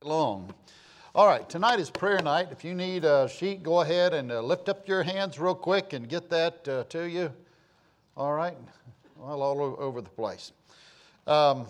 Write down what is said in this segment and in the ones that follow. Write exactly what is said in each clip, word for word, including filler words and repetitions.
Long. All right, tonight is prayer night. If you need a sheet, go ahead and uh, lift up your hands real quick and get that uh, to you. All right, well, all o- over the place. Um,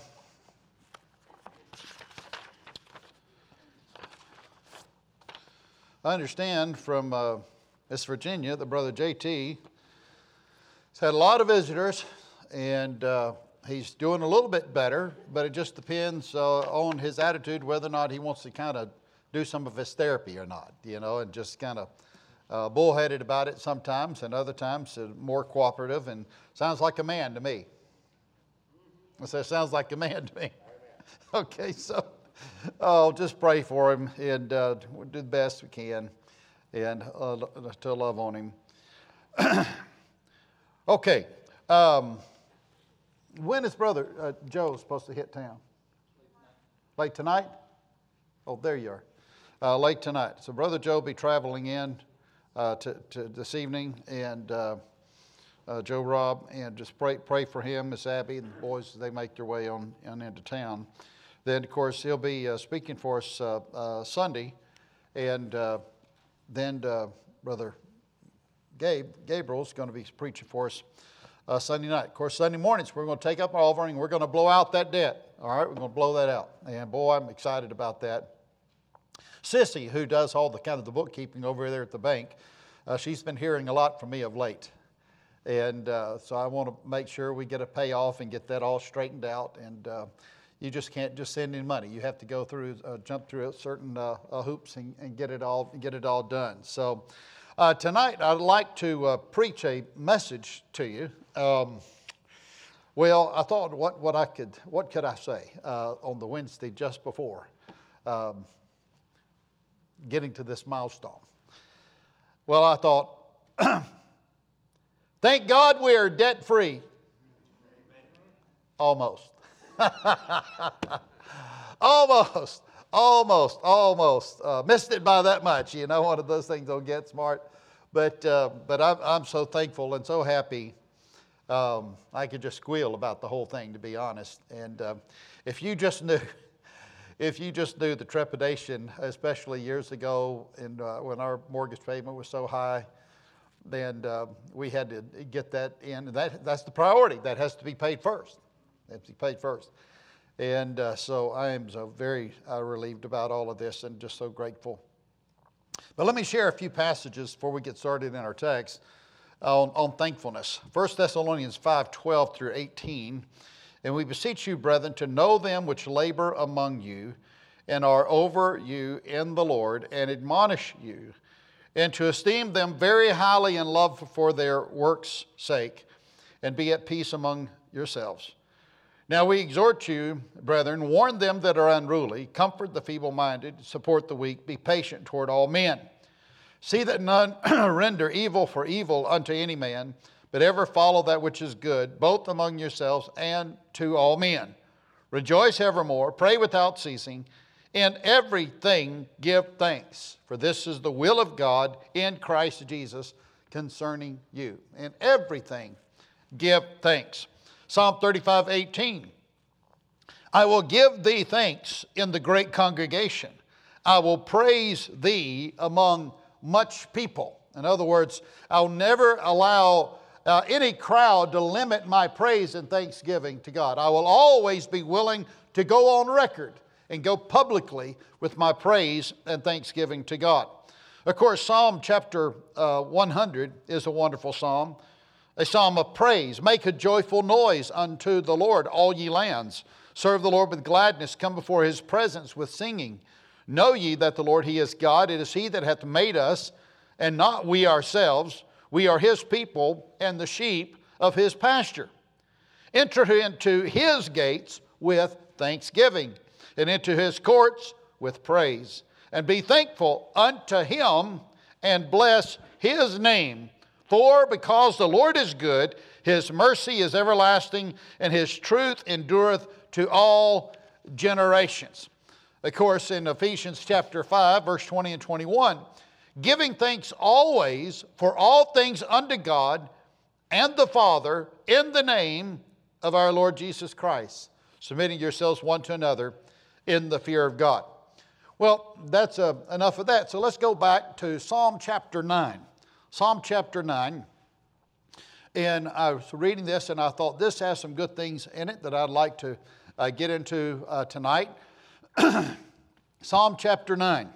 I understand from uh, Miss Virginia that Brother J T has had a lot of visitors, and uh, he's doing a little bit better, but it just depends uh, on his attitude whether or not he wants to kind of do some of his therapy or not, you know, and just kind of uh, bullheaded about it sometimes, and other times uh, more cooperative, and sounds like a man to me. I say, sounds like a man to me. Okay, so oh, just pray for him, and uh, we'll do the best we can, and uh, to love on him. Okay. Um, when is Brother uh, Joe supposed to hit town? Late tonight? Oh, there you are. Uh, late tonight. So Brother Joe will be traveling in uh, to, to this evening, and uh, uh, Joe Rob, and just pray pray for him, Miss Abby, and the boys as they make their way on, on into town. Then, of course, he'll be uh, speaking for us uh, uh, Sunday, and uh, then uh, Brother Gabe Gabriel's going to be preaching for us Uh, Sunday night. Of course, Sunday mornings, we're going to take up our offering. We're going to blow out that debt. All right, we're going to blow that out. And boy, I'm excited about that. Sissy, who does all the kind of the bookkeeping over there at the bank, uh, she's been hearing a lot from me of late. And uh, so I want to make sure we get a payoff and get that all straightened out. And uh, you just can't just send in money. You have to go through, uh, jump through certain uh, uh, hoops and, and get it all get it all done. So uh, tonight, I'd like to uh, preach a message to you. Um, well, I thought what, what I could what could I say uh, on the Wednesday just before um, getting to this milestone. Well, I thought, thank God we are debt free. Almost, almost, almost, almost uh, missed it by that much. You know, one of those things don't get smart, but uh, but I'm I'm so thankful and so happy. Um, I could just squeal about the whole thing, to be honest. And uh, if you just knew, if you just knew the trepidation, especially years ago, and uh, when our mortgage payment was so high, then uh, we had to get that in. And that that's the priority. That has to be paid first. It has to be paid first. And uh, so I am so very uh, relieved about all of this, and just so grateful. But let me share a few passages before we get started in our text. On, on thankfulness. First Thessalonians five, twelve through eighteen. And we beseech you, brethren, to know them which labor among you and are over you in the Lord, and admonish you, and to esteem them very highly in love for their works' sake, and be at peace among yourselves. Now we exhort you, brethren, warn them that are unruly, comfort the feeble-minded, support the weak, be patient toward all men. See that none render evil for evil unto any man, but ever follow that which is good, both among yourselves and to all men. Rejoice evermore, pray without ceasing, in everything give thanks, for this is the will of God in Christ Jesus concerning you. In everything give thanks. Psalm thirty-five, eighteen. I will give thee thanks in the great congregation. I will praise thee among much people. In other words, I'll never allow uh, any crowd to limit my praise and thanksgiving to God. I will always be willing to go on record and go publicly with my praise and thanksgiving to God. Of course, Psalm chapter uh, one hundred is a wonderful psalm, a psalm of praise. Make a joyful noise unto the Lord, all ye lands. Serve the Lord with gladness. Come before his presence with singing. Know ye that the Lord, he is God. It is he that hath made us, and not we ourselves. We are his people, and the sheep of his pasture. Enter into his gates with thanksgiving, and into his courts with praise. And be thankful unto him, and bless his name. For because the Lord is good, his mercy is everlasting, and his truth endureth to all generations. Of course, in Ephesians chapter five, verse twenty and twenty-one, giving thanks always for all things unto God and the Father in the name of our Lord Jesus Christ, submitting yourselves one to another in the fear of God. Well, that's uh, enough of that. So let's go back to Psalm chapter nine. Psalm chapter nine. And I was reading this and I thought this has some good things in it that I'd like to uh, get into uh, tonight. Psalm chapter nine.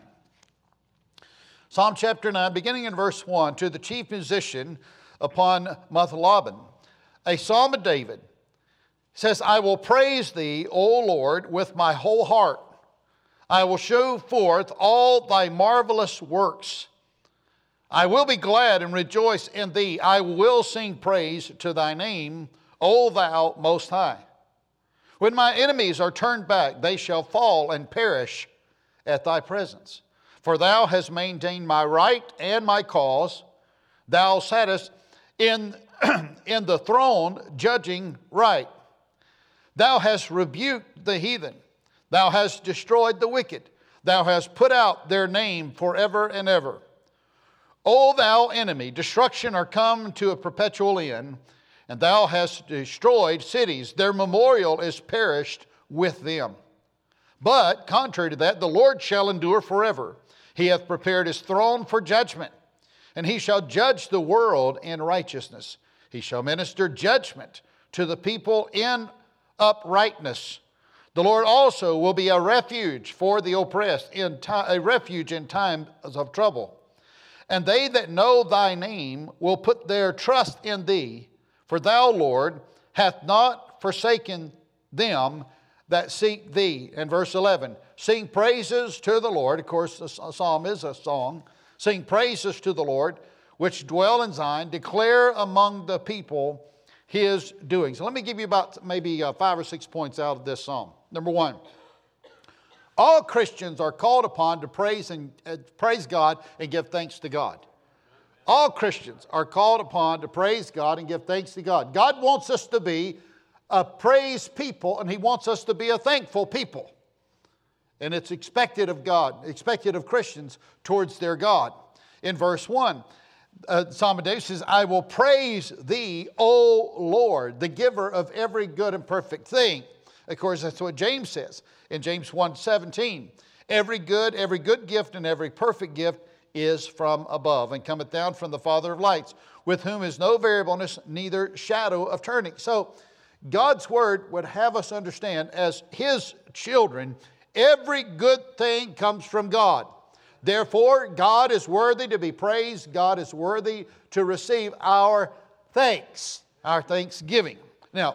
Psalm chapter nine, beginning in verse one, to the chief musician upon Metholaban, a psalm of David, says, I will praise thee, O Lord, with my whole heart. I will show forth all thy marvelous works. I will be glad and rejoice in thee. I will sing praise to thy name, O thou most high. When my enemies are turned back, they shall fall and perish at thy presence. For thou hast maintained my right and my cause. Thou sattest in, in the throne judging right. Thou hast rebuked the heathen. Thou hast destroyed the wicked. Thou hast put out their name forever and ever. O thou enemy, destruction are come to a perpetual end, and thou hast destroyed cities. Their memorial is perished with them. But, contrary to that, the Lord shall endure forever. He hath prepared his throne for judgment, and he shall judge the world in righteousness. He shall minister judgment to the people in uprightness. The Lord also will be a refuge for the oppressed, in time, a refuge in times of trouble. And they that know thy name will put their trust in thee. For thou, Lord, hath not forsaken them that seek thee. And verse eleven, sing praises to the Lord. Of course, a psalm is a song. Sing praises to the Lord, which dwell in Zion. Declare among the people his doings. So let me give you about maybe uh, five or six points out of this psalm. Number one, all Christians are called upon to praise and uh, praise God and give thanks to God. All Christians are called upon to praise God and give thanks to God. God wants us to be a praise people, and he wants us to be a thankful people. And it's expected of God, expected of Christians towards their God. In verse one, uh, Psalm of David says, I will praise thee, O Lord, the giver of every good and perfect thing. Of course, that's what James says in James one seventeen. Every good, every good gift and every perfect gift is from above, and cometh down from the Father of lights, with whom is no variableness, neither shadow of turning. So God's word would have us understand, as his children, every good thing comes from God. Therefore, God is worthy to be praised. God is worthy to receive our thanks, our thanksgiving. Now,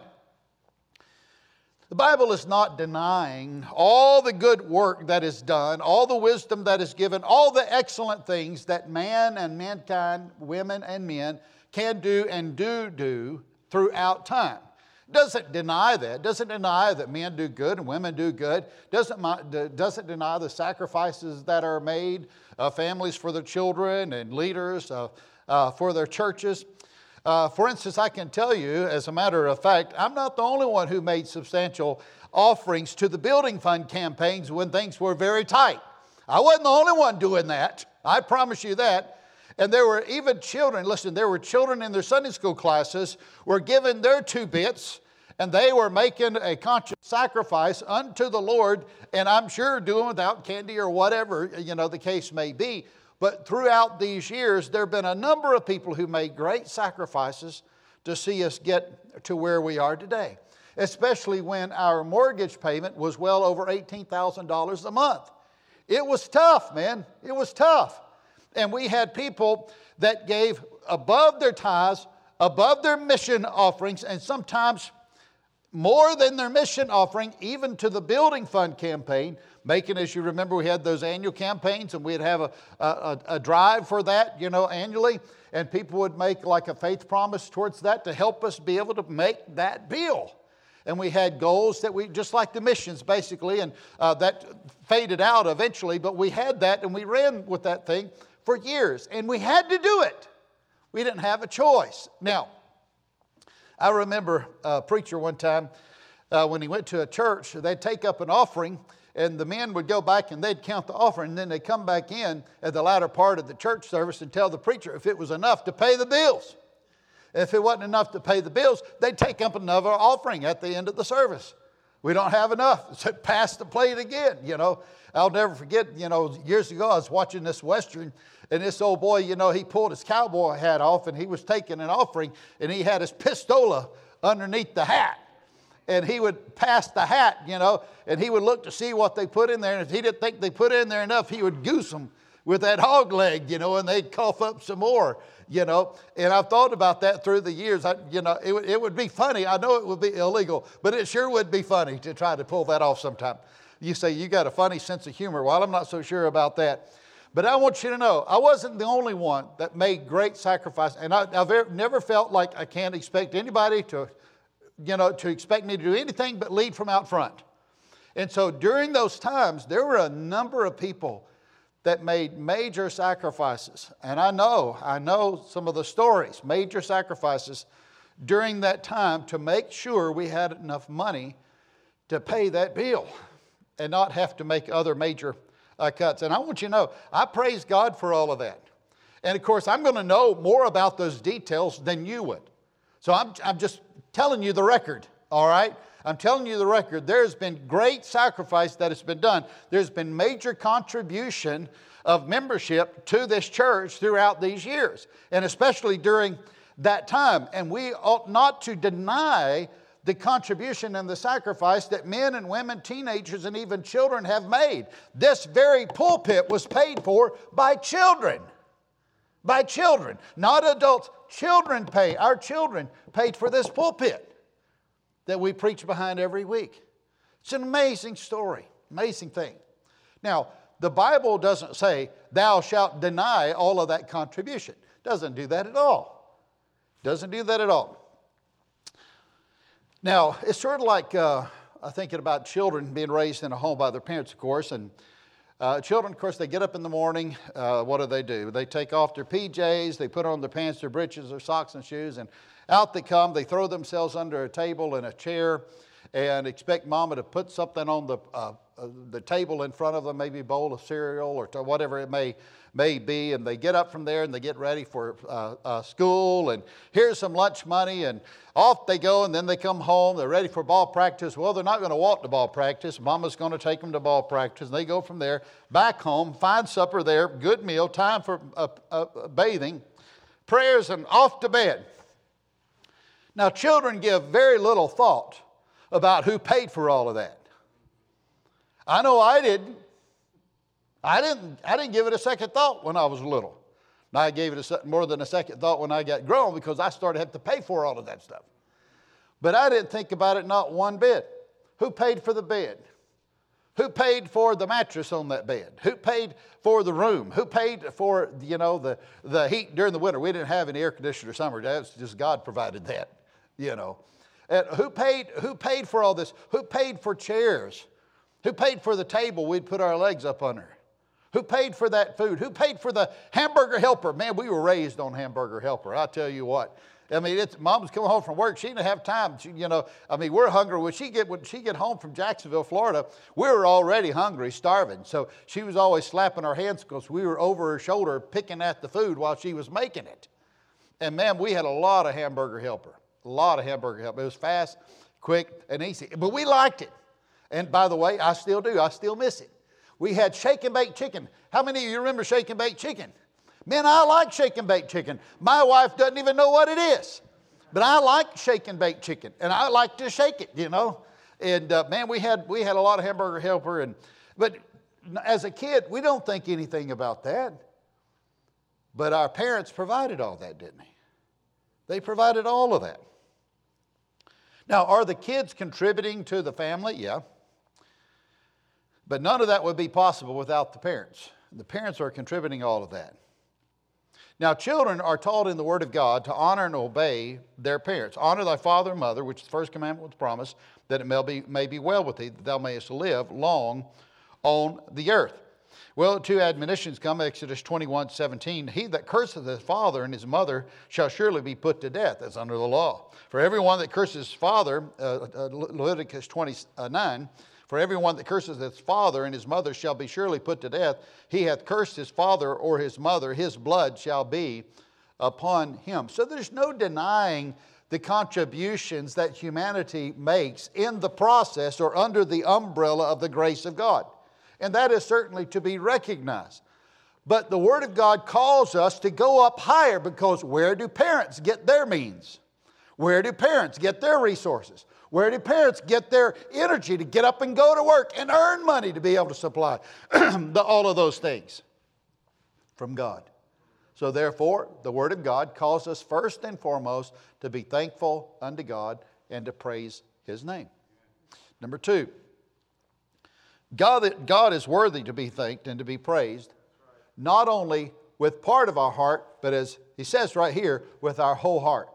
the Bible is not denying all the good work that is done, all the wisdom that is given, all the excellent things that man and mankind, women and men, can do and do do throughout time. Doesn't deny that. Doesn't deny that men do good and women do good. Doesn't, doesn't deny the sacrifices that are made, uh, families for their children and leaders uh, uh, for their churches. Uh, for instance, I can tell you, as a matter of fact, I'm not the only one who made substantial offerings to the building fund campaigns when things were very tight. I wasn't the only one doing that. I promise you that. And there were even children, listen, there were children in their Sunday school classes were given their two bits, and they were making a conscious sacrifice unto the Lord, and I'm sure doing without candy or whatever, you know, the case may be. But throughout these years, there have been a number of people who made great sacrifices to see us get to where we are today, especially when our mortgage payment was well over eighteen thousand dollars a month. It was tough, man. It was tough. And we had people that gave above their tithes, above their mission offerings, and sometimes more than their mission offering, even to the building fund campaign, making, as you remember, we had those annual campaigns, and we'd have a, a, a drive for that, you know, annually, and people would make like a faith promise towards that to help us be able to make that bill. And we had goals that we, just like the missions, basically, and uh, that faded out eventually, but we had that, and we ran with that thing for years, and we had to do it. We didn't have a choice. Now, I remember a preacher one time, uh, when he went to a church, they'd take up an offering, and the men would go back and they'd count the offering, and then they'd come back in at the latter part of the church service and tell the preacher if it was enough to pay the bills. If it wasn't enough to pay the bills, they'd take up another offering at the end of the service. We don't have enough. So pass the plate again, you know. I'll never forget, you know, years ago I was watching this Western, and this old boy, you know, he pulled his cowboy hat off, and he was taking an offering, and he had his pistola underneath the hat. And he would pass the hat, you know, and he would look to see what they put in there, and if he didn't think they put in there enough, he would goose them with that hog leg, you know, and they'd cough up some more, you know. And I've thought about that through the years. I, you know, it, it would be funny. I know it would be illegal, but it sure would be funny to try to pull that off sometime. You say, you got a funny sense of humor. Well, I'm not so sure about that. But I want you to know, I wasn't the only one that made great sacrifice. And I, I've never felt like I can't expect anybody to, you know, to expect me to do anything but lead from out front. And so during those times, there were a number of people that made major sacrifices. And I know, I know some of the stories, major sacrifices during that time to make sure we had enough money to pay that bill and not have to make other major uh, cuts. And I want you to know, I praise God for all of that. And of course, I'm going to know more about those details than you would. So I'm, I'm just telling you the record, all right? I'm telling you the record. There's been great sacrifice that has been done. There's been major contribution of membership to this church throughout these years, and especially during that time. And we ought not to deny the contribution and the sacrifice that men and women, teenagers, and even children have made. This very pulpit was paid for by children. By children, not adults. Children pay. Our children paid for this pulpit that we preach behind every week. It's an amazing story, amazing thing. Now, the Bible doesn't say, thou shalt deny all of that contribution. It doesn't do that at all. It doesn't do that at all. Now, it's sort of like uh, I'm thinking about children being raised in a home by their parents, of course. And uh, children, of course, they get up in the morning. Uh, what do they do? They take off their P Js, they put on their pants, their breeches, their socks and shoes, and out they come. They throw themselves under a table and a chair and expect mama to put something on the uh, uh, the table in front of them, maybe a bowl of cereal or to whatever it may may be. And they get up from there and they get ready for uh, uh, school. And here's some lunch money. And off they go. And then they come home. They're ready for ball practice. Well, they're not going to walk to ball practice. Mama's going to take them to ball practice. And they go from there back home, find supper there, good meal, time for uh, uh, bathing, prayers, and off to bed. Now, children give very little thought about who paid for all of that. I know I didn't. I didn't, I didn't give it a second thought when I was little. And I gave it a, more than a second thought when I got grown because I started having to pay for all of that stuff. But I didn't think about it not one bit. Who paid for the bed? Who paid for the mattress on that bed? Who paid for the room? Who paid for, you know, the, the heat during the winter? We didn't have any air conditioner summer. That's just God provided that, you know. And who paid, who paid for all this? Who paid for chairs? Who paid for the table we'd put our legs up under? Who paid for that food? Who paid for the hamburger helper? Man, we were raised on hamburger helper. I tell you what. I mean, it's, Mom's coming home from work. She didn't have time. She, you know, I mean, we're hungry. When she get when she get home from Jacksonville, Florida, we were already hungry, starving. So she was always slapping our hands because we were over her shoulder picking at the food while she was making it. And man, we had a lot of hamburger helper. A lot of hamburger helper. It was fast, quick, and easy. But we liked it. And by the way, I still do. I still miss it. We had shake and bake chicken. How many of you remember shake and bake chicken? Man, I like shake and bake chicken. My wife doesn't even know what it is. But I like shake and bake chicken. And I like to shake it, you know. And uh, man, we had we had a lot of hamburger helper. And but as a kid, we don't think anything about that. But our parents provided all that, didn't they? They provided all of that. Now, are the kids contributing to the family? Yeah. But none of that would be possible without the parents. The parents are contributing all of that. Now, children are taught in the Word of God to honor and obey their parents. Honor thy father and mother, which the first commandment was promised, that it may be, may be well with thee, that thou mayest live long on the earth. Well, two admonitions come, Exodus twenty-one seventeen. He that curseth his father and his mother shall surely be put to death. That's under the law. For everyone that curses his father, uh, uh, Leviticus twenty-nine, for everyone that curses his father and his mother shall be surely put to death. He hath cursed his father or his mother, his blood shall be upon him. So there's no denying the contributions that humanity makes in the process or under the umbrella of the grace of God. And that is certainly to be recognized. But the Word of God calls us to go up higher, because where do parents get their means? Where do parents get their resources? Where do parents get their energy to get up and go to work and earn money to be able to supply the, all of those things? From God. So therefore, the Word of God calls us first and foremost to be thankful unto God and to praise His name. Number two, God, God is worthy to be thanked and to be praised, not only with part of our heart, but as He says right here, with our whole heart.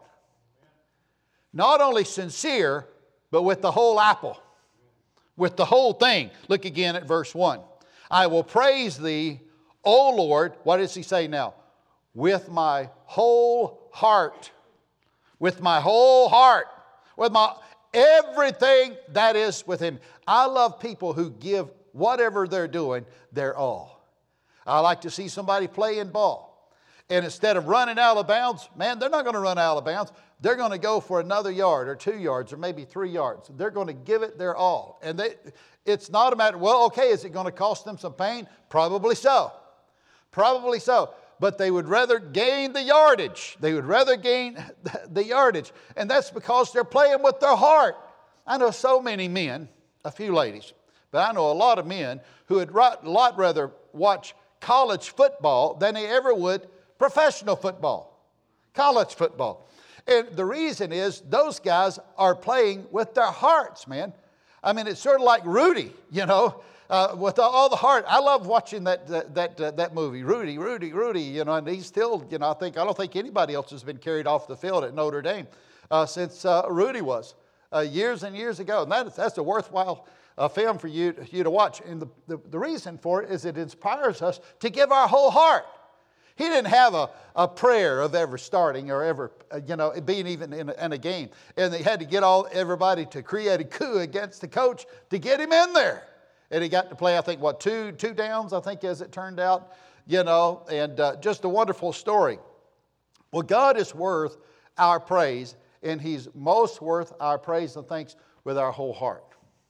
Not only sincere, but with the whole apple, with the whole thing. Look again at verse one. I will praise Thee, O Lord. What does He say now? With my whole heart. With my whole heart. With my everything that is within me. I love people who give whatever they're doing their all. I like to see somebody playing ball. And instead of running out of bounds, man, they're not going to run out of bounds. They're going to go for another yard or two yards or maybe three yards. They're going to give it their all. And they, it's not a matter, well, okay, is it going to cost them some pain? Probably so. Probably so. But they would rather gain the yardage. They would rather gain the yardage. And that's because they're playing with their heart. I know so many men, a few ladies, but I know a lot of men who would a lot rather watch college football than they ever would professional football, college football. And the reason is those guys are playing with their hearts, man. I mean, it's sort of like Rudy, you know, uh, with all the heart. I love watching that that that, uh, that movie, Rudy, Rudy, Rudy, you know, and he's still, you know, I think, I don't think anybody else has been carried off the field at Notre Dame uh, since uh, Rudy was uh, years and years ago. And that is, that's a worthwhile uh, film for you, you to watch. And the, the, the reason for it is it inspires us to give our whole heart. He didn't have a, a prayer of ever starting or ever, uh, you know, being even in a, in a game. And they had to get all everybody to create a coup against the coach to get him in there. And he got to play, I think, what, two two downs, I think, as it turned out, you know, and uh, just a wonderful story. Well, God is worth our praise, and He's most worth our praise and thanks with our whole heart.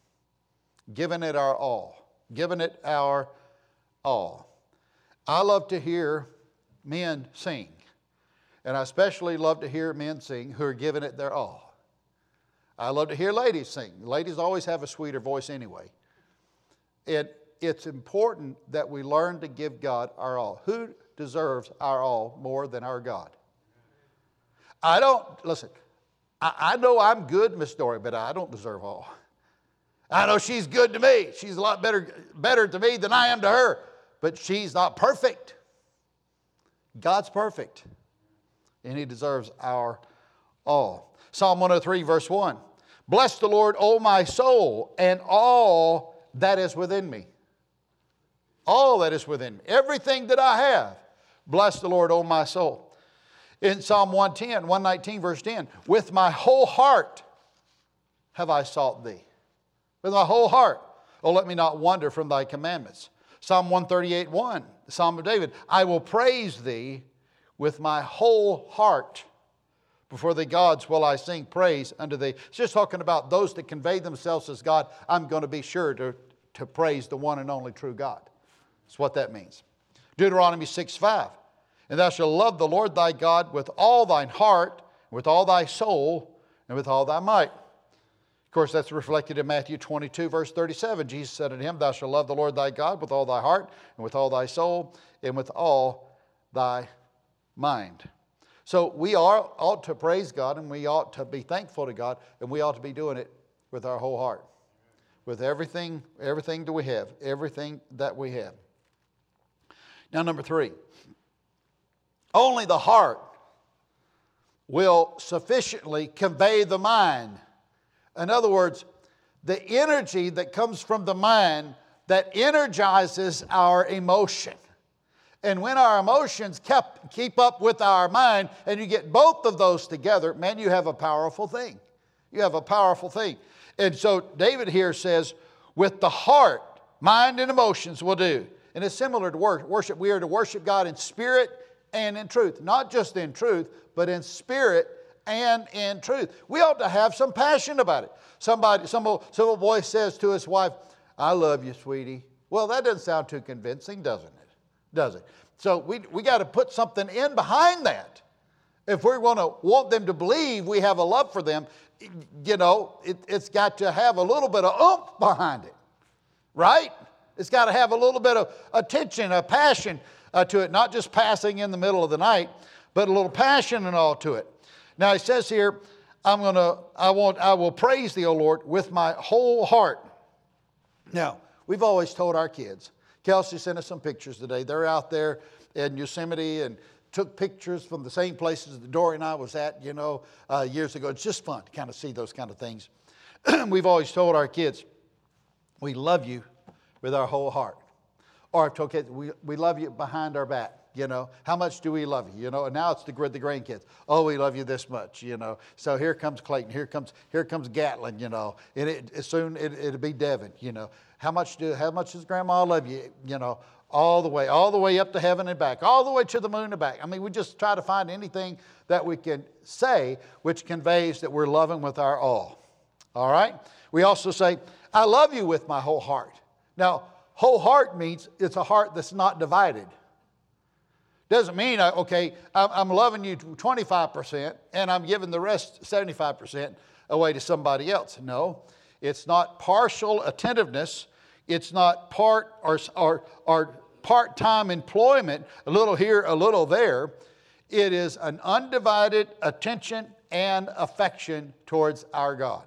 Giving it our all. Giving it our all. I love to hear men sing. And I especially love to hear men sing who are giving it their all. I love to hear ladies sing. Ladies always have a sweeter voice anyway. And it's important that we learn to give God our all. Who deserves our all more than our God? I don't, listen, I, I know I'm good, Miss Dory, but I don't deserve all. I know she's good to me. She's a lot better, better to me than I am to her. But she's not perfect. God's perfect. And He deserves our all. Psalm one oh three, verse one. Bless the Lord, O my soul, and all that is within me. All that is within me. Everything that I have. Bless the Lord, O my soul. In Psalm one ten, one nineteen, verse ten. With my whole heart have I sought Thee. With my whole heart. Oh, let me not wander from Thy commandments. Psalm one thirty-eight, one, the Psalm of David. I will praise Thee with my whole heart. Before the gods will I sing praise unto Thee. It's just talking about those that convey themselves as God. I'm going to be sure to, to praise the one and only true God. That's what that means. Deuteronomy six, five. And thou shalt love the Lord thy God with all thine heart, with all thy soul, and with all thy might. Of course, that's reflected in Matthew twenty-two, verse thirty-seven. Jesus said unto him, thou shalt love the Lord thy God with all thy heart, and with all thy soul, and with all thy mind. So we are, ought to praise God, and we ought to be thankful to God, and we ought to be doing it with our whole heart. With everything, everything that we have. Everything that we have. Now, number three. Only the heart will sufficiently convey the mind. In other words, the energy that comes from the mind that energizes our emotion. And when our emotions kept, keep up with our mind, and you get both of those together, man, you have a powerful thing. You have a powerful thing. And so David here says, with the heart, mind and emotions will do. And it's similar to worship. We are to worship God in spirit and in truth. Not just in truth, but in spirit and in truth. We ought to have some passion about it. Somebody, some, some boy says to his wife, I love you, sweetie. Well, that doesn't sound too convincing, doesn't it? Does it? So we, we got to put something in behind that. If we're going to want them to believe we have a love for them, you know, it, it's got to have a little bit of oomph behind it, right? It's got to have a little bit of attention, a passion uh, to it, not just passing in the middle of the night, but a little passion and all to it. Now, it says here, I'm going to, I want, I will praise thee, O Lord, with my whole heart. Now, we've always told our kids, Kelsey sent us some pictures today. They're out there in Yosemite and took pictures from the same places that Dory and I was at, you know, uh, years ago. It's just fun to kind of see those kind of things. We've always told our kids, we love you with our whole heart. Or I've told kids, we, we love you behind our back, you know. How much do we love you, you know? And now it's the, the grandkids. Oh, we love you this much, you know. So here comes Clayton. Here comes here comes Gatlin, you know. And it, soon it, it'll be Devin, you know. How much do how much does Grandma love you, you know? All the way, all the way up to heaven and back, all the way to the moon and back. I mean, we just try to find anything that we can say which conveys that we're loving with our all. All right? We also say, I love you with my whole heart. Now, whole heart means it's a heart that's not divided. Doesn't mean, okay, I'm loving you twenty-five percent and I'm giving the rest seventy-five percent away to somebody else. No, it's not partial attentiveness. It's not part or, or, or part-time employment, a little here, a little there. It is an undivided attention and affection towards our God.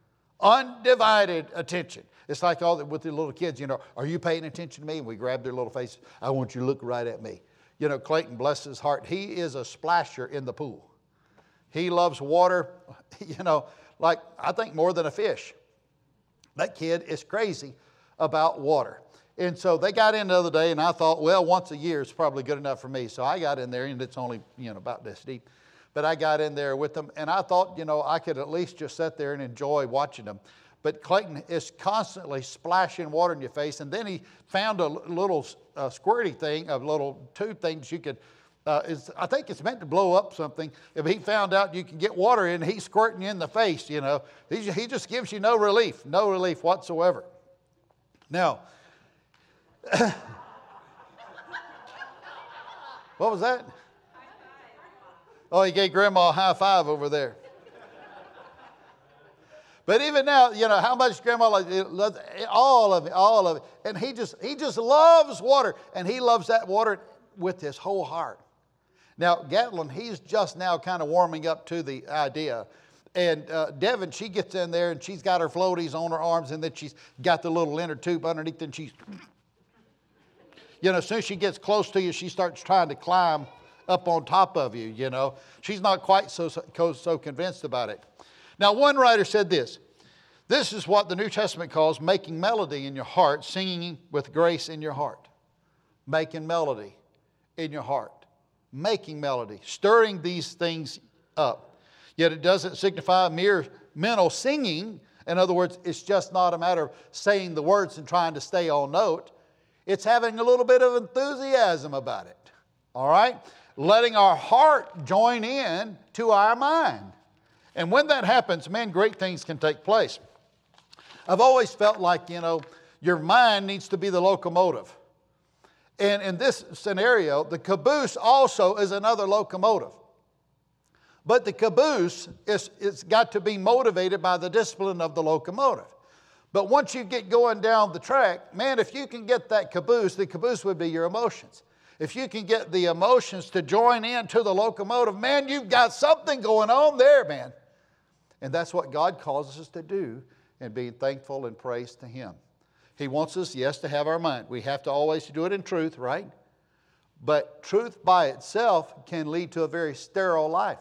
Undivided attention. It's like all the, with the little kids, you know, are you paying attention to me? And we grab their little faces. I want you to look right at me. You know, Clayton, bless his heart, he is a splasher in the pool. He loves water, you know, like I think more than a fish. That kid is crazy about water. And so they got in the other day, and I thought, well, once a year is probably good enough for me. So I got in there, and it's only, you know, about this deep. But I got in there with them, and I thought, you know, I could at least just sit there and enjoy watching them. But Clayton is constantly splashing water in your face, and then he found a little uh, squirty thing, a little tube thing that you could, uh, is, I think it's meant to blow up something. If he found out you can get water in, he's squirting you in the face, you know. He, he just gives you no relief, no relief whatsoever. Now, what was that? Oh, he gave Grandma a high five over there. But even now, you know, how much Grandma loves all of it, all of it. And he just, he just loves water, and he loves that water with his whole heart. Now, Gatlin, he's just now kind of warming up to the idea. And uh, Devin, she gets in there and she's got her floaties on her arms, and then she's got the little inner tube underneath, and she's, you know, as soon as she gets close to you, she starts trying to climb up on top of you, you know. She's not quite so, so, so convinced about it. Now, one writer said this, this is what the New Testament calls making melody in your heart, singing with grace in your heart. Making melody in your heart. Making melody, stirring these things up. Yet it doesn't signify mere mental singing. In other words, it's just not a matter of saying the words and trying to stay on note. It's having a little bit of enthusiasm about it. All right? Letting our heart join in to our mind. And when that happens, man, great things can take place. I've always felt like, you know, your mind needs to be the locomotive. And in this scenario, the caboose also is another locomotive. But the caboose is it's got to be motivated by the discipline of the locomotive. But once you get going down the track, man, if you can get that caboose, the caboose would be your emotions. If you can get the emotions to join in to the locomotive, man, you've got something going on there, man. And that's what God calls us to do in being thankful and praise to Him. He wants us, yes, to have our mind. We have to always do it in truth, right? But truth by itself can lead to a very sterile life.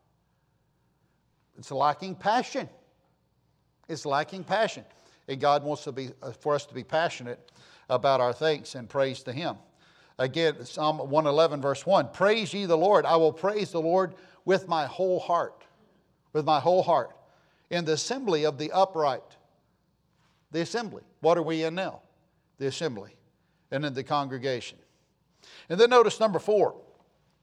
It's lacking passion. It's lacking passion. And God wants to be, for us to be passionate about our thanks and praise to Him. Again, Psalm one eleven verse one, praise ye the Lord. I will praise the Lord with my whole heart. With my whole heart. In the assembly of the upright. The assembly. What are we in now? The assembly. And in the congregation. And then notice number four.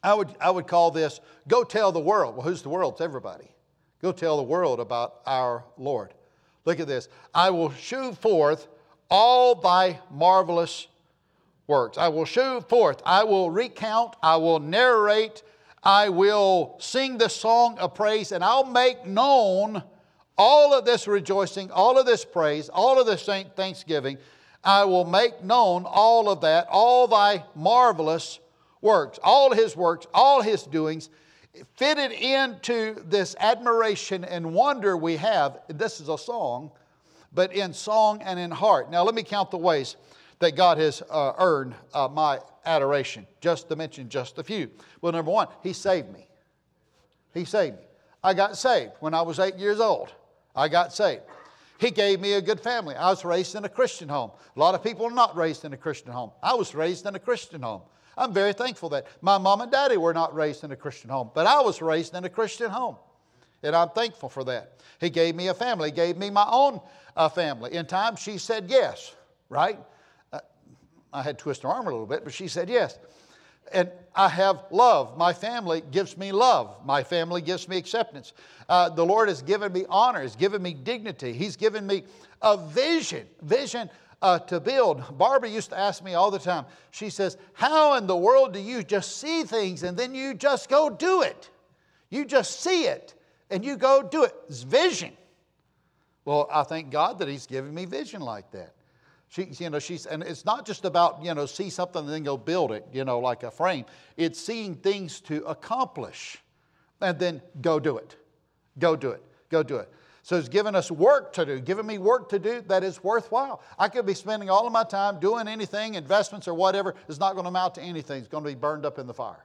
I would, I would call this, go tell the world. Well, who's the world? It's everybody. Go tell the world about our Lord. Look at this. I will shew forth all thy marvelous works. I will shew forth. I will recount. I will narrate. I will sing the song of praise, and I'll make known all of this rejoicing, all of this praise, all of this thanksgiving. I will make known all of that, all thy marvelous works, all his works, all his doings, fitted into this admiration and wonder we have. This is a song, but in song and in heart. Now let me count the ways that God has uh, earned uh, my adoration, just to mention just a few. Well, number one, He saved me. He saved me. I got saved when I was eight years old. I got saved. He gave me a good family. I was raised in a Christian home. A lot of people are not raised in a Christian home. I was raised in a Christian home. I'm very thankful that my mom and daddy were not raised in a Christian home, but I was raised in a Christian home. And I'm thankful for that. He gave me a family. He gave me my own uh, family. In time, she said yes, right? Uh, I had to twist her arm a little bit, but she said yes. And I have love. My family gives me love. My family gives me acceptance. Uh, the Lord has given me honor. He's given me dignity. He's given me a vision. Vision uh, to build. Barbara used to ask me all the time. She says, how in the world do you just see things and then you just go do it? You just see it and you go do it. It's vision. Well, I thank God that He's given me vision like that. She, you know, she's, and it's not just about, you know, see something and then go build it, you know, like a frame. It's seeing things to accomplish and then go do it. Go do it. Go do it. So He's given us work to do, given me work to do that is worthwhile. I could be spending all of my time doing anything, investments or whatever. It's not going to amount to anything. It's going to be burned up in the fire.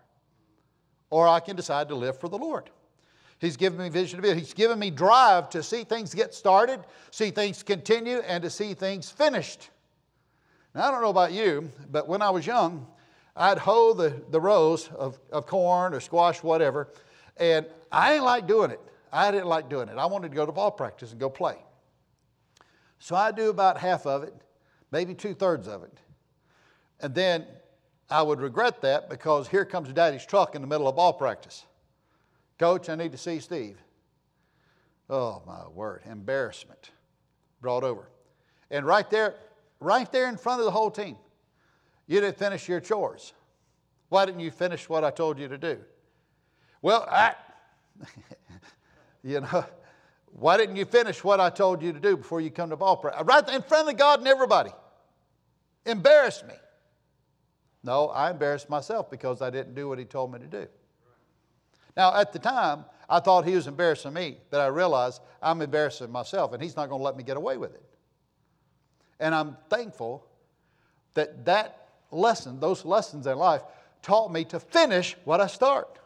Or I can decide to live for the Lord. He's given me vision to build. He's given me drive to see things get started, see things continue, and to see things finished. Now, I don't know about you, but when I was young, I'd hoe the, the rows of, of corn or squash, whatever, and I didn't like doing it. I didn't like doing it. I wanted to go to ball practice and go play. So I do about half of it, maybe two-thirds of it. And then I would regret that because here comes Daddy's truck in the middle of ball practice. Coach, I need to see Steve. Oh, my word. Embarrassment brought over. And right there, right there in front of the whole team, you didn't finish your chores. Why didn't you finish what I told you to do? Well, I, you know, why didn't you finish what I told you to do before you come to ball practice? Right in front of God and everybody. Embarrassed me. No, I embarrassed myself because I didn't do what He told me to do. Now, at the time, I thought He was embarrassing me, but I realized I'm embarrassing myself, and He's not going to let me get away with it. And I'm thankful that that lesson, those lessons in life, taught me to finish what I start.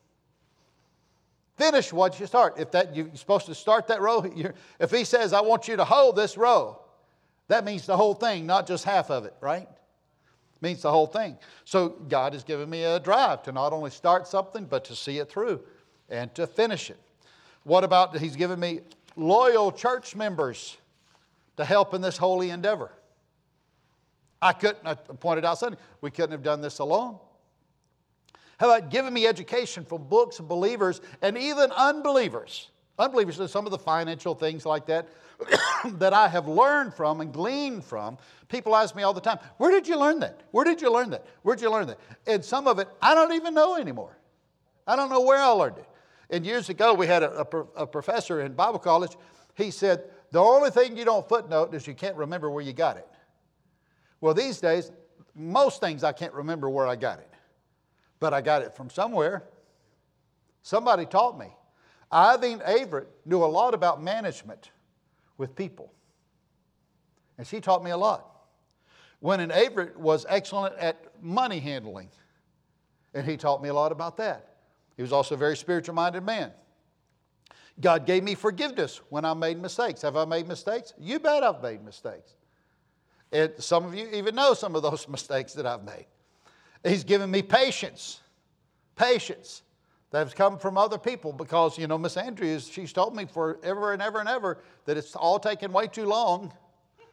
Finish what you start. If that you're supposed to start that row, if He says, I want you to hoe this row, that means the whole thing, not just half of it, right? Means the whole thing. So God has given me a drive to not only start something, but to see it through and to finish it. What about He's given me loyal church members to help in this holy endeavor? I couldn't, I pointed out Sunday, we couldn't have done this alone. How about giving me education from books and believers and even unbelievers? Unbelievers are some of the financial things like that that I have learned from and gleaned from. People ask me all the time, where did you learn that? Where did you learn that? Where did you learn that? And some of it, I don't even know anymore. I don't know where I learned it. And years ago, we had a, a, a professor in Bible college. He said, the only thing you don't footnote is you can't remember where you got it. Well, these days, most things I can't remember where I got it. But I got it from somewhere. Somebody taught me. Eileen Averett knew a lot about management with people. And she taught me a lot. Wynnum Averett was excellent at money handling. And he taught me a lot about that. He was also a very spiritual-minded man. God gave me forgiveness when I made mistakes. Have I made mistakes? You bet I've made mistakes. And some of you even know some of those mistakes that I've made. He's given me patience. Patience. That has come from other people because, you know, Miss Andrews, she's told me forever and ever and ever that it's all taken way too long.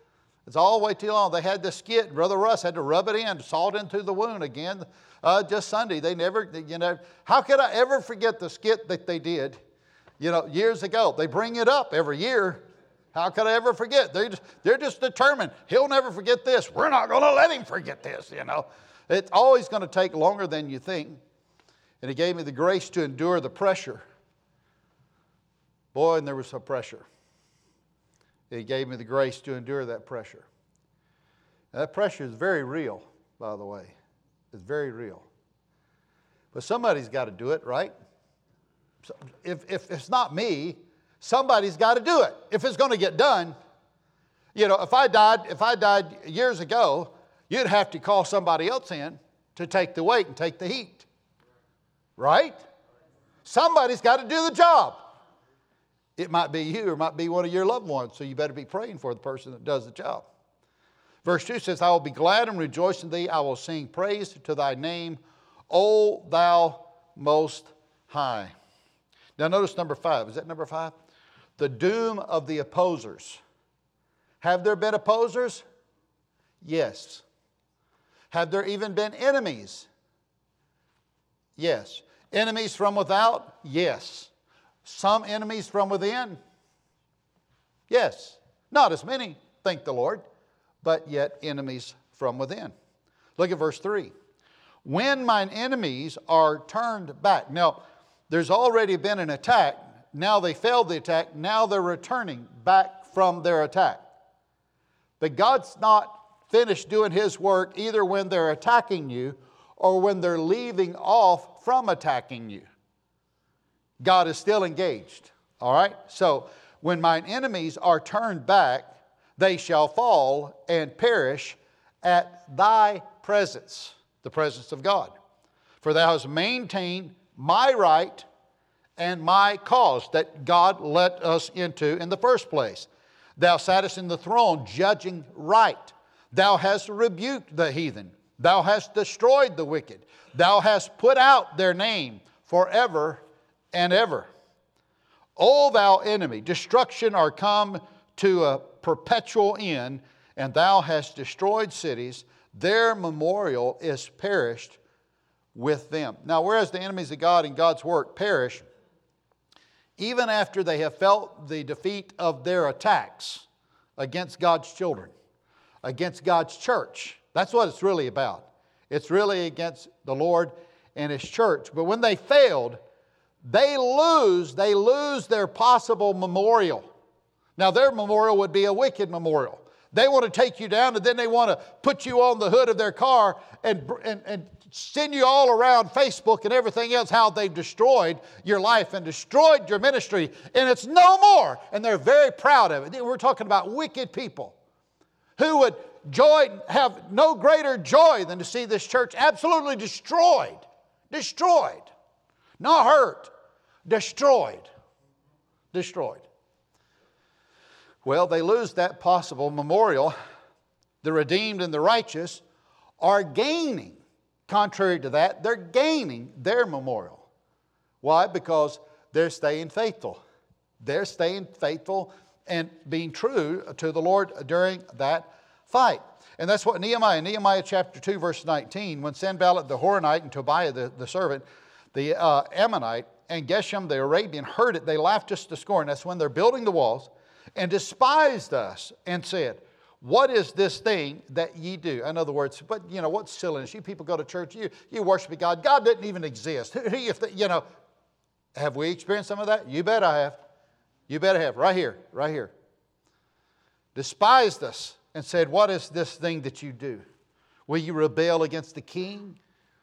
It's all the way too long. They had the skit. Brother Russ had to rub it in, salt into the wound again uh, just Sunday. They never, you know, how could I ever forget the skit that they did, you know, years ago? They bring it up every year. How could I ever forget? They're just, they're just determined. He'll never forget this. We're not going to let him forget this, you know. It's always going to take longer than you think. And he gave me the grace to endure the pressure. Boy, and there was some pressure. He gave me the grace to endure that pressure. Now, that pressure is very real, by the way. It's very real. But somebody's got to do it, right? So if, if it's not me, somebody's got to do it. If it's going to get done, you know, if I died, if I died years ago, you'd have to call somebody else in to take the weight and take the heat. Right? Somebody's got to do the job. It might be you or it might be one of your loved ones, so you better be praying for the person that does the job. Verse two says, I will be glad and rejoice in thee. I will sing praise to thy name, O thou most high. Now notice number five. Is that number five? The doom of the opposers. Have there been opposers? Yes. Have there even been enemies? Yes. Enemies from without? Yes. Some enemies from within? Yes. Not as many, thank the Lord, but yet enemies from within. Look at verse three. When mine enemies are turned back. Now, there's already been an attack. Now they failed the attack. Now they're returning back from their attack. But God's not finished doing His work either when they're attacking you or when they're leaving off from attacking you. God is still engaged. All right? So, when mine enemies are turned back, they shall fall and perish at thy presence, the presence of God. For thou hast maintained my right and my cause that God let us into in the first place. Thou sattest in the throne, judging right. Thou hast rebuked the heathen. Thou hast destroyed the wicked. Thou hast put out their name forever and ever. O thou enemy, destruction are come to a perpetual end, and thou hast destroyed cities. Their memorial is perished with them. Now, whereas the enemies of God and God's work perish, even after they have felt the defeat of their attacks against God's children, against God's church. That's what it's really about. It's really against the Lord and His church. But when they failed, they lose, they lose their possible memorial. Now, their memorial would be a wicked memorial. They want to take you down, and then they want to put you on the hood of their car and, and, and send you all around Facebook and everything else how they've destroyed your life and destroyed your ministry, and it's no more. And they're very proud of it. We're talking about wicked people who would joy, have no greater joy than to see this church absolutely destroyed. Destroyed. Not hurt. Destroyed. Destroyed. Well, they lose that possible memorial. The redeemed and the righteous are gaining. Contrary to that, they're gaining their memorial. Why? Because they're staying faithful. They're staying faithful and being true to the Lord during that fight. And that's what Nehemiah, Nehemiah chapter two, verse nineteen, when Sanballat the Horonite and Tobiah the, the servant, the uh, Ammonite, and Geshem the Arabian heard it, they laughed us to scorn. That's when they're building the walls, and despised us and said, what is this thing that ye do? In other words, but you know, what's silliness? You people go to church, you, you worship God. God didn't even exist. Who, who you, th- you know, have we experienced some of that? You bet I have. You bet I have. Right here, right here. Despised us and said, what is this thing that you do? Will you rebel against the king?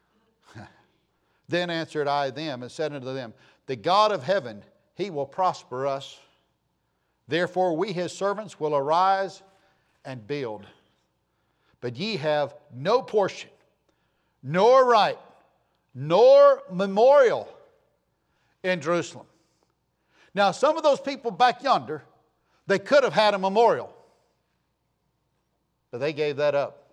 Then answered I them and said unto them, the God of heaven, He will prosper us. Therefore we His servants will arise and build. But ye have no portion, nor right, nor memorial in Jerusalem. Now some of those people back yonder, they could have had a memorial. But they gave that up.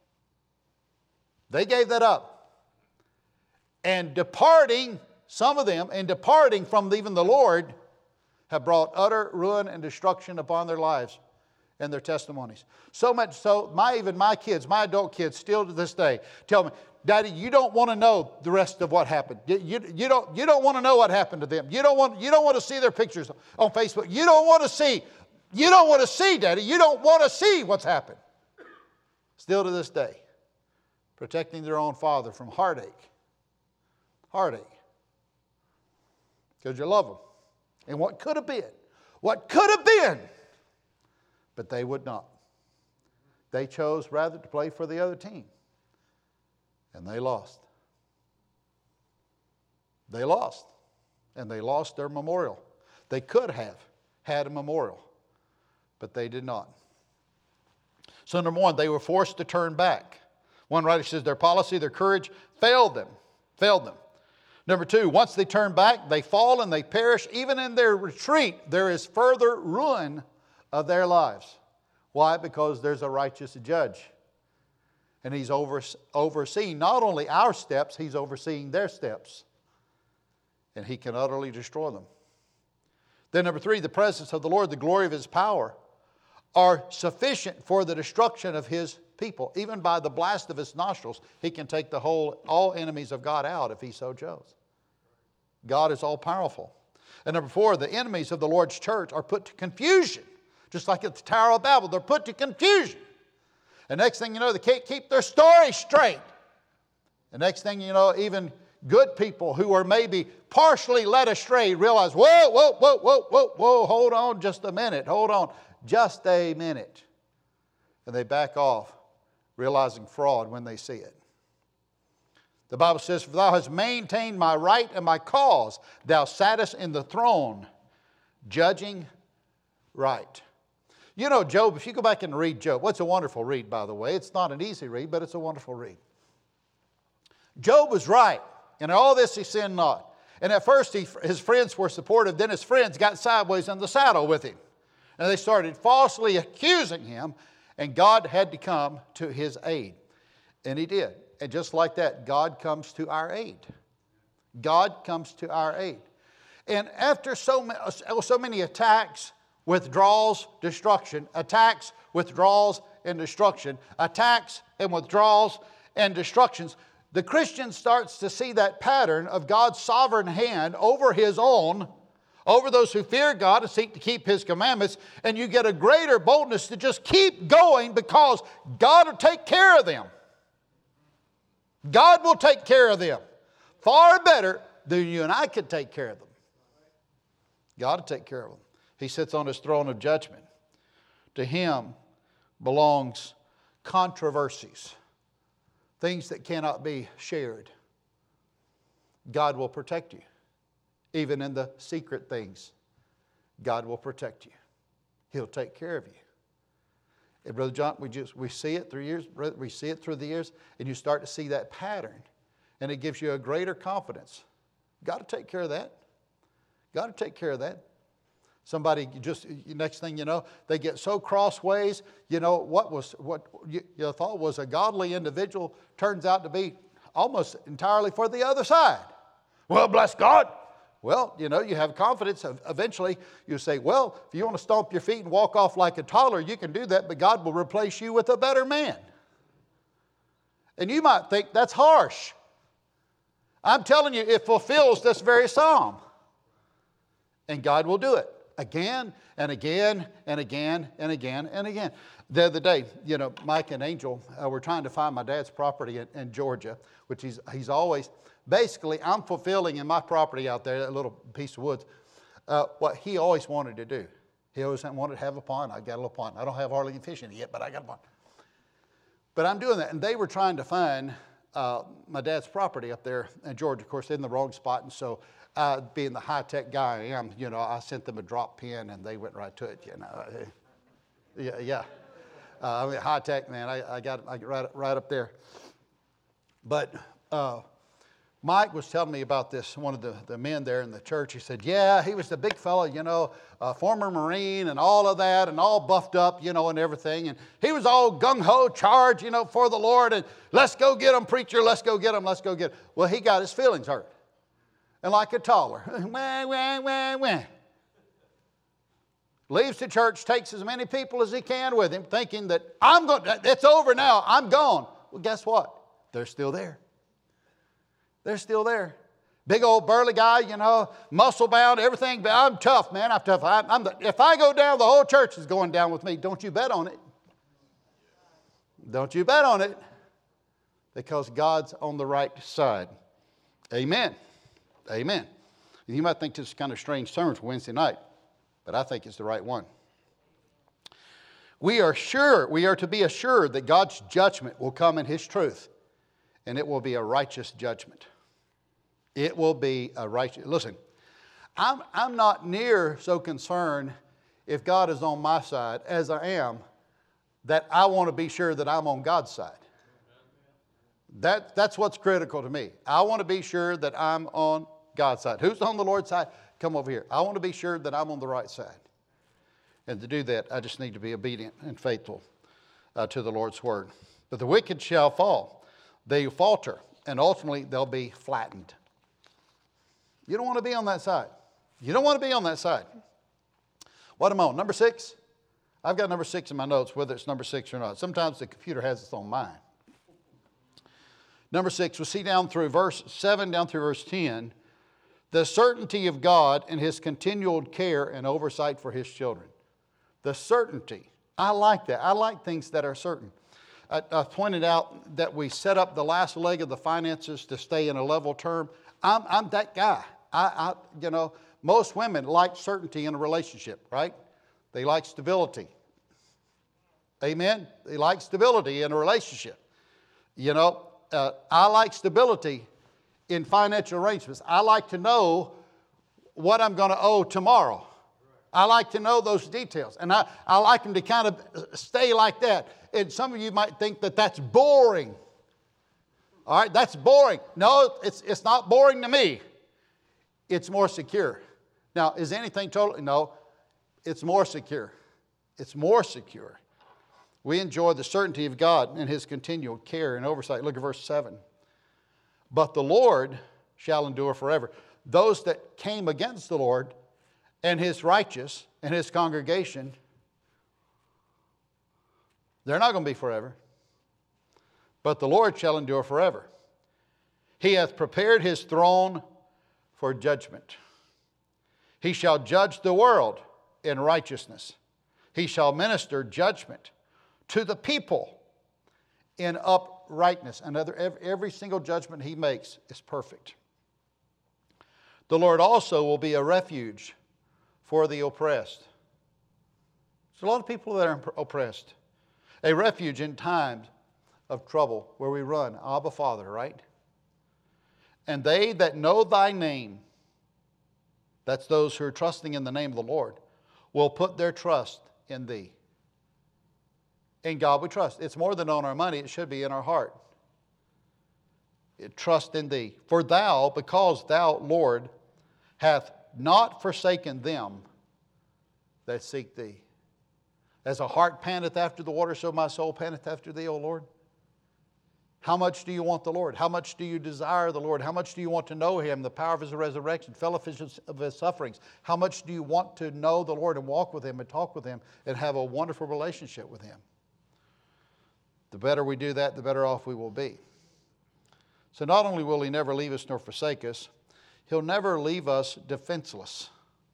They gave that up. And departing, some of them, and departing from even the Lord, have brought utter ruin and destruction upon their lives. and their testimonies. So much so, my even my kids, my adult kids, still to this day, tell me, Daddy, you don't want to know the rest of what happened. You, you, you don't, you don't want to know what happened to them. You don't want, you don't want to see their pictures on Facebook. You don't want to see, you don't want to see, Daddy. You don't want to see what's happened. Still to this day, protecting their own father from heartache. Heartache. Because you love them. And what could have been. What could have been. But they would not. They chose rather to play for the other team. And they lost. They lost. And they lost their memorial. They could have had a memorial. But they did not. So number one, they were forced to turn back. One writer says their policy, their courage failed them. Failed them. Number two, once they turn back, they fall and they perish. Even in their retreat, there is further ruin of their lives. Why? Because there's a righteous judge. And he's over, overseeing not only our steps, he's overseeing their steps. And he can utterly destroy them. Then number three, the presence of the Lord, the glory of his power, are sufficient for the destruction of his people. Even by the blast of his nostrils, he can take the whole, all enemies of God out if he so chose. God is all powerful. And number four, the enemies of the Lord's church are put to confusion. Just like at the Tower of Babel, they're put to confusion. The next thing you know, they can't keep their story straight. The next thing you know, even good people who are maybe partially led astray realize, whoa, whoa, whoa, whoa, whoa, whoa, hold on just a minute, hold on just a minute. And they back off, realizing fraud when they see it. The Bible says, for thou hast maintained my right and my cause. Thou sattest in the throne, judging right. You know, Job, if you go back and read Job, what's a wonderful read, by the way. It's not an easy read, but it's a wonderful read. Job was right. And in all this he sinned not. And at first he, his friends were supportive. Then his friends got sideways in the saddle with him. And they started falsely accusing him. And God had to come to his aid. And he did. And just like that, God comes to our aid. God comes to our aid. And after so many, so many attacks, withdrawals, destruction, attacks, withdrawals, and destruction, attacks and withdrawals and destructions, the Christian starts to see that pattern of God's sovereign hand over his own, over those who fear God and seek to keep his commandments, and you get a greater boldness to just keep going because God will take care of them. God will take care of them far better than you and I could take care of them. God will take care of them. He sits on his throne of judgment. To him belongs controversies, things that cannot be shared. God will protect you. Even in the secret things, God will protect you. He'll take care of you. And Brother John, we just we see it through years, we see it through the years, and you start to see that pattern. And it gives you a greater confidence. God will take care of that. God will take care of that. Somebody just, next thing you know, they get so crossways, you know, what was what you, you thought was a godly individual turns out to be almost entirely for the other side. Well, bless God. Well, you know, you have confidence. Eventually, you say, well, if you want to stomp your feet and walk off like a toddler, you can do that, but God will replace you with a better man. And you might think that's harsh. I'm telling you, it fulfills this very psalm. And God will do it again and again and again and again and again. The other day, you know, Mike and Angel uh, were trying to find my dad's property in, in Georgia, which he's, he's always... Basically, I'm fulfilling in my property out there, that little piece of woods, uh, what he always wanted to do. He always wanted to have a pond. I got a little pond. I don't have hardly any fish in it yet, but I got a pond. But I'm doing that. And they were trying to find uh, my dad's property up there in Georgia, of course, in the wrong spot. And so, uh, being the high-tech guy I am, you know, I sent them a drop pin, and they went right to it, you know. Yeah, yeah. Uh, I mean, high-tech, man. I, I got it I got right, right up there. But... Uh, Mike was telling me about this, one of the, the men there in the church. He said, yeah, he was the big fellow, you know, uh, former Marine and all of that and all buffed up, you know, and everything. And he was all gung-ho, charged, you know, for the Lord. And let's go get him, preacher, let's go get him, let's go get him. Well, he got his feelings hurt. And like a toddler, wah, wah, wah, wah. leaves the church, takes as many people as he can with him, thinking that I'm going, it's over now, I'm gone. Well, guess what? They're still there. They're still there. Big old burly guy, you know, muscle bound, everything. But I'm tough, man. I'm tough. I, I'm the, if I go down, the whole church is going down with me. Don't you bet on it. Don't you bet on it. Because God's on the right side. Amen. Amen. You might think this is kind of strange sermon for Wednesday night, but I think it's the right one. We are sure, we are to be assured that God's judgment will come in His truth, and it will be a righteous judgment. It will be a righteous, listen, I'm, I'm not near so concerned if God is on my side as I am that I want to be sure that I'm on God's side. That, that's what's critical to me. I want to be sure that I'm on God's side. Who's on the Lord's side? Come over here. I want to be sure that I'm on the right side. And to do that, I just need to be obedient and faithful uh, to the Lord's word. But the wicked shall fall. They falter, and ultimately they'll be flattened. You don't want to be on that side. You don't want to be on that side. What am I on? Number six? I've got number six in my notes, whether it's number six or not. Sometimes the computer has its own mind. Number six, we'll see down through verse seven, down through verse ten, the certainty of God and His continual care and oversight for His children. The certainty. I like that. I like things that are certain. I, I pointed out that we set up the last leg of the finances to stay in a level term. I'm, I'm that guy. I, I, you know, most women like certainty in a relationship, right? They like stability. Amen? They like stability in a relationship. You know, uh, I like stability in financial arrangements. I like to know what I'm going to owe tomorrow. I like to know those details. And I, I like them to kind of stay like that. And some of you might think that that's boring. All right, that's boring. No, it's, it's not boring to me. It's more secure. Now, is anything totally? No, it's more secure. It's more secure. We enjoy the certainty of God and His continual care and oversight. Look at verse seven. But the Lord shall endure forever. Those that came against the Lord and His righteous and His congregation, they're not going to be forever. But the Lord shall endure forever. He hath prepared His throne for judgment. He shall judge the world in righteousness. He shall minister judgment to the people in uprightness. Another, every, every single judgment He makes is perfect. The Lord also will be a refuge for the oppressed. There's a lot of people that are oppressed. A refuge in times of trouble where we run. Abba, Father, right? And they that know Thy name, that's those who are trusting in the name of the Lord, will put their trust in Thee. In God we trust. It's more than on our money. It should be in our heart. It, trust in Thee. For Thou, because Thou, Lord, hath not forsaken them that seek Thee. As a heart panteth after the water, so my soul panteth after Thee, O Lord. How much do you want the Lord? How much do you desire the Lord? How much do you want to know Him, the power of His resurrection, fellowship of His sufferings? How much do you want to know the Lord and walk with Him and talk with Him and have a wonderful relationship with Him? The better we do that, the better off we will be. So not only will He never leave us nor forsake us, He'll never leave us defenseless.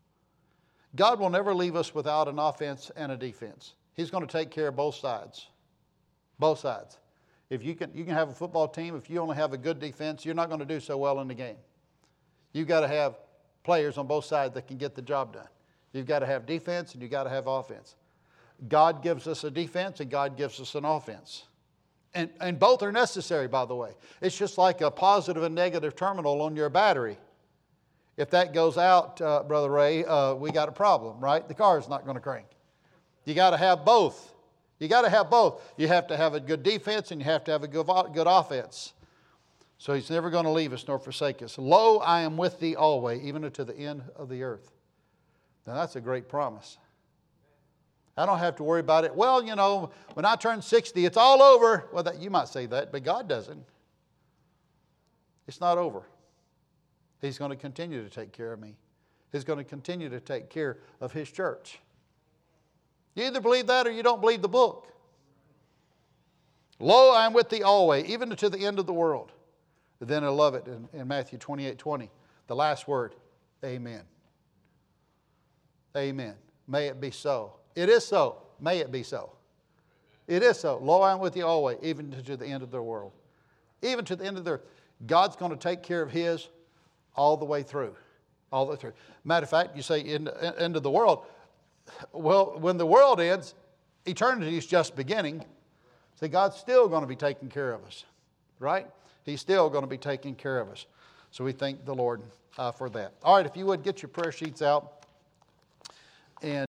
God will never leave us without an offense and a defense. He's going to take care of both sides. Both sides. If you can, you can have a football team, if you only have a good defense, you're not going to do so well in the game. You've got to have players on both sides that can get the job done. You've got to have defense and you've got to have offense. God gives us a defense and God gives us an offense. And, and both are necessary, by the way. It's just like a positive and negative terminal on your battery. If that goes out, uh, Brother Ray, uh, we got a problem, right? The car's not going to crank. You got to have both. You got to have both. You have to have a good defense and you have to have a good, good offense. So He's never going to leave us nor forsake us. Lo, I am with thee always, even unto the end of the earth. Now that's a great promise. I don't have to worry about it. Well, you know, when I turn sixty, it's all over. Well, that, you might say that, but God doesn't. It's not over. He's going to continue to take care of me. He's going to continue to take care of His church. You either believe that or you don't believe the book. Lo, I am with thee always, even to the end of the world. But then I love it in, in Matthew twenty-eight twenty. The last word, amen. Amen. May it be so. It is so. May it be so. It is so. Lo, I am with you always, even to the end of the world. Even to the end of the earth. God's going to take care of His all the way through. All the way through. Matter of fact, you say end, end of the world. Well, when the world ends, eternity is just beginning. See, God's still going to be taking care of us. Right? He's still going to be taking care of us. So we thank the Lord uh, for that. All right, if you would, get your prayer sheets out. And